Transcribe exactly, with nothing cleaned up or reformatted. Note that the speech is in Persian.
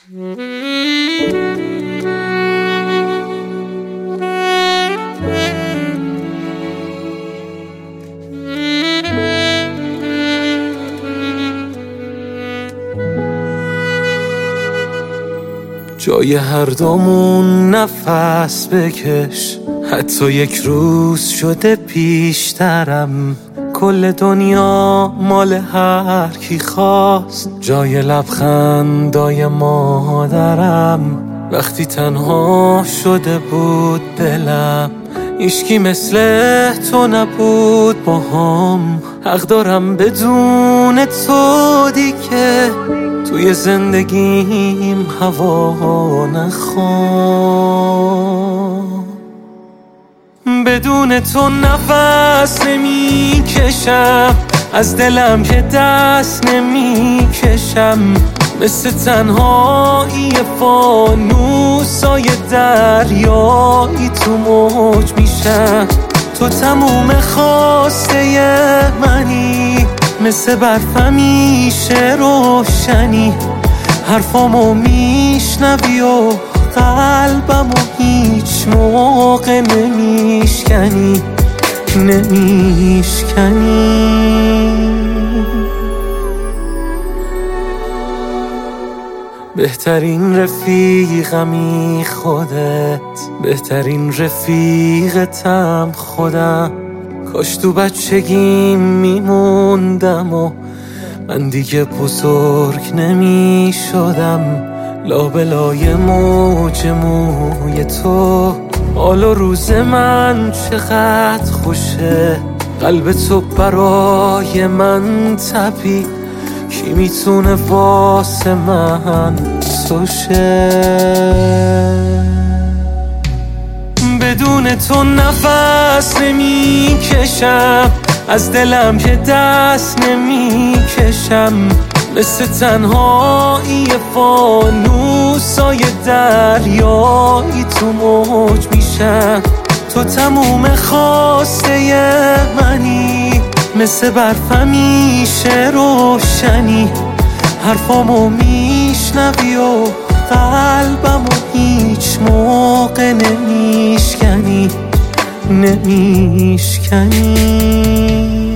جای هر دومون نفس بکش، حتی یک روز شده پیشترم. کل دنیا مال هر کی خواست، جای لبخندای مادرم. وقتی تنها شده بود دلم، هیچکی مثل تو نبود باهام. حق دارم بدون تو دیگه توی زندگیم هوا نخوام. بدون تو نفس نمی کشم، از دلم که دست نمی کشم. مثل تنهایی فانوسای دریایی تو موج میشم. تو تموم خواسته منی، مثل برف همیشه روشنی. حرفامو میشنوی و قلبمو هیچ موقع نمیشکنی نمیشکنی. بهترین رفیقمی خودت، بهترین رفیقتم خودم. کاش تو بچگیم میموندم و من دیگه بزرگ نمی شدم. لابلای موج موی تو، حال و روز من چقدر خوشه. قلب تو برای من تپید، کی میتونه واسه من سوشه. بدون تو نفس نمی کشم، از دلم که دست نمی کشم. مثل تنهایی فانوسای دریایی تو موج میشم. تو تموم خواسته منی، مثل برف همیشه روشنی. حرفامو میشنوی و قلبمو هیچ موقع نمیشکنی نمیشکنی.